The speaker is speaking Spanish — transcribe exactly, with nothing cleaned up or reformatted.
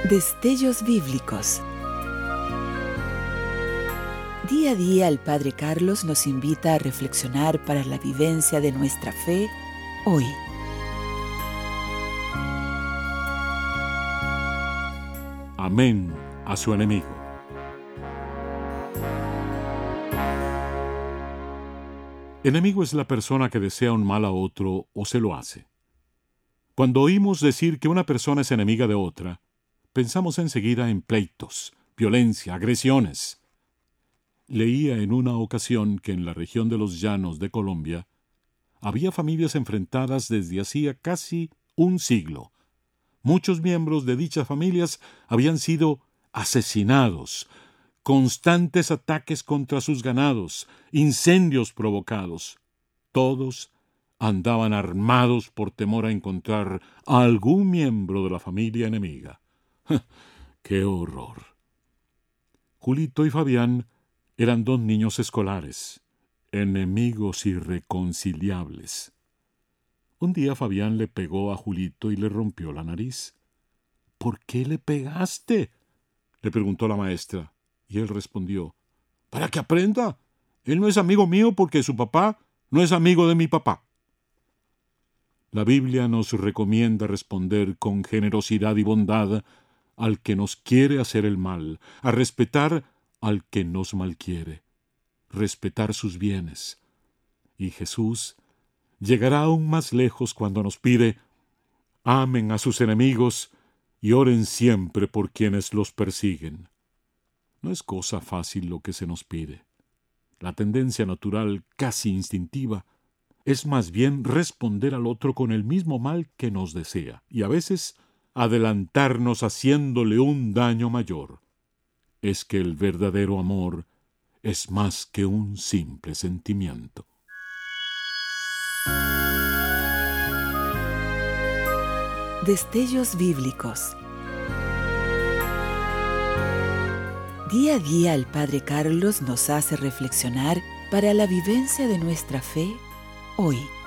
Destellos bíblicos. Día a día el Padre Carlos nos invita a reflexionar para la vivencia de nuestra fe hoy. Amén a su enemigo. Enemigo es la persona que desea un mal a otro o se lo hace. Cuando oímos decir que una persona es enemiga de otra, pensamos enseguida en pleitos, violencia, agresiones. Leía en una ocasión que en la región de los Llanos de Colombia había familias enfrentadas desde hacía casi un siglo. Muchos miembros de dichas familias habían sido asesinados, constantes ataques contra sus ganados, incendios provocados. Todos andaban armados por temor a encontrar a algún miembro de la familia enemiga. ¡Qué horror! Julito y Fabián eran dos niños escolares, enemigos irreconciliables. Un día Fabián le pegó a Julito y le rompió la nariz. ¿Por qué le pegaste?, le preguntó la maestra, y él respondió: para que aprenda. Él no es amigo mío porque su papá no es amigo de mi papá. La Biblia nos recomienda responder con generosidad y bondad al que nos quiere hacer el mal, a respetar al que nos malquiere, respetar sus bienes. Y Jesús llegará aún más lejos cuando nos pide: amen a sus enemigos y oren siempre por quienes los persiguen. No es cosa fácil lo que se nos pide. La tendencia natural, casi instintiva, es más bien responder al otro con el mismo mal que nos desea, y a veces adelantarnos haciéndole un daño mayor. Es que el verdadero amor es más que un simple sentimiento. Destellos bíblicos. Día a día el Padre Carlos nos hace reflexionar para la vivencia de nuestra fe hoy.